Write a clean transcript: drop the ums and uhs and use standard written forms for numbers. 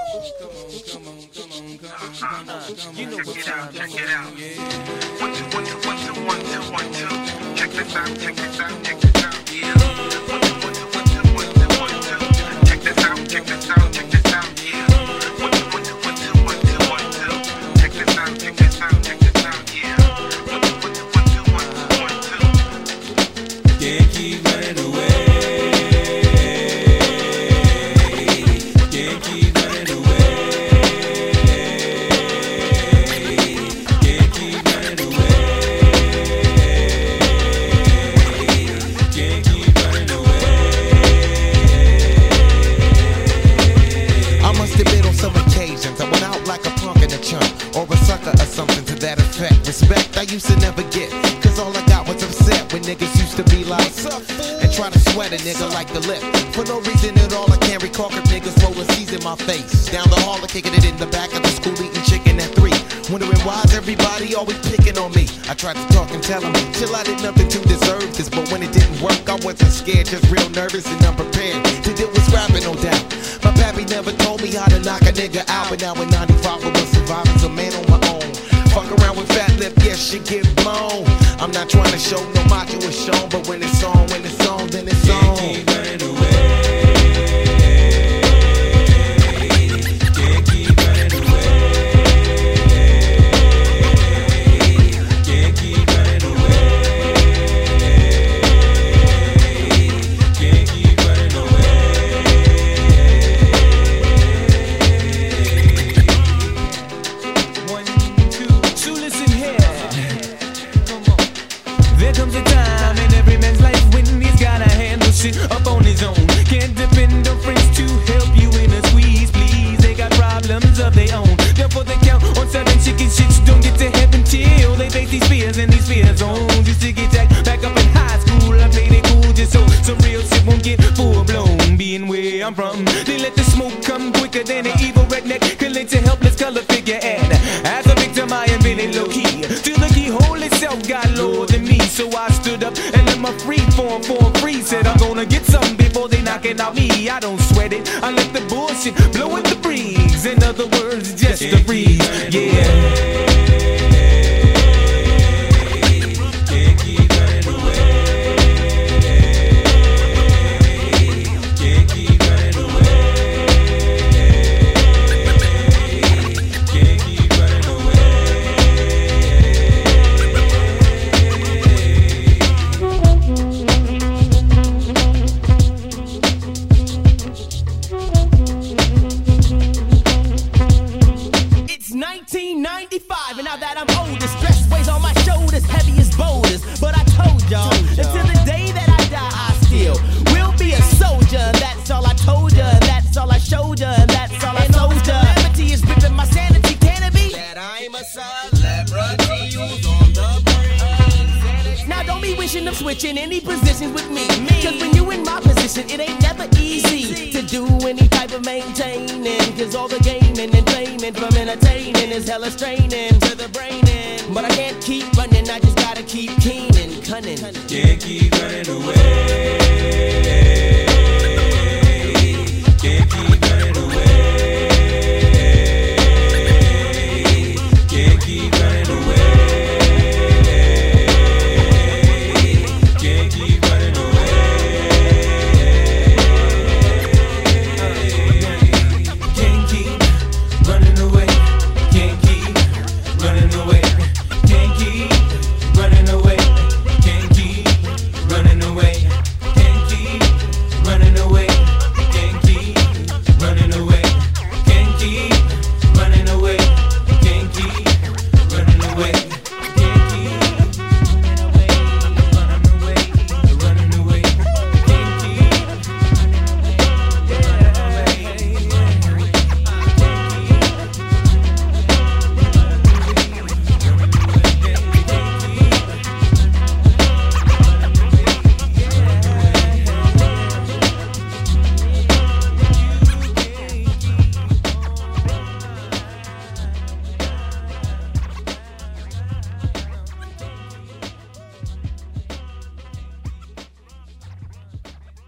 You know what time. Check it out. 1 2 1 2 1 2 1 2 1 2. Check this out. Check this out. Check this out. Yeah. 1 2 1 2 1 2 1 2 1 2. Check this out. Check this out. Check this out. Yeah. 1 2 1 2 1 2 1 2 1 2. Check this out. Check this out. Check this out. Yeah. 1 2 1 2 1 2 1 2 1 2. Can't keep running away. Can't keep running away. Can't keep running away. Can't keep running away. I must admit on some occasions I went out like a punk in a chunk or a sucker or something to that effect. Respect I used to never get, cause all I got was upset when niggas used to be like, and try to sweat a nigga like the lip. For no reason at all, I can't recall if niggas roll C's in my face. Down the hall, I kicking it in the back of the school, eating chicken at 3. Wondering why's everybody always picking on me. I tried to talk and tell them, chill, I did nothing to deserve this. But when it didn't work, I wasn't scared, just real nervous and unprepared to deal with rapping, no doubt. My pappy never told me how to knock a nigga out, but now in 95 I was surviving as a man on my own. Fuck around with fat lip, yes, shit get blown. I'm not trying to show no macho is shown, but when it's on, then it's on. Can't keep running away. Can't keep running away. Can't keep running away. Can't keep running away. One, two, so listen here. Come on. There comes a time in every man's life when he's gotta handle shit up on his own. Can't depend on friends to help you in a squeeze, please. They got problems of their own. Therefore they count on certain chicken shits. Don't get to heaven till they face these fears and these fear zones. Used to get jacked back up in high school. I played it cool just so some real shit won't get full blown. Being where I'm from, they let the smoke come quicker than an evil redneck can let your helpless color figure. And as a victim I am really low key, till the keyhole itself got lower than me. So I stood up and let my free form free. Said I'm gonna get something before they knocking out me. I don't sweat it, I let the bullshit blow in the breeze. In other words, just a breeze, yeah. Can't keep running away. Can't keep running away. Can't keep running away. It's 1995, and now that I'm older, stress weighs on my shoulders, heavy as boulders. But I told y'all, until the day that I die, I still will be a soldier. That's all I told ya, and that's all I showed ya, and that's all I told ya. Calamity is ripping my sanity, can it be? That I'm a celebrity who's on the brain. Now don't be wishing of switching any positions with me. Cause when you in my position, it ain't never easy to do any type of maintaining. Cause all the gaming and claiming from entertaining is hella straining to the brain. But I can't keep running, I just gotta keep keen and cunning. Can't keep running away.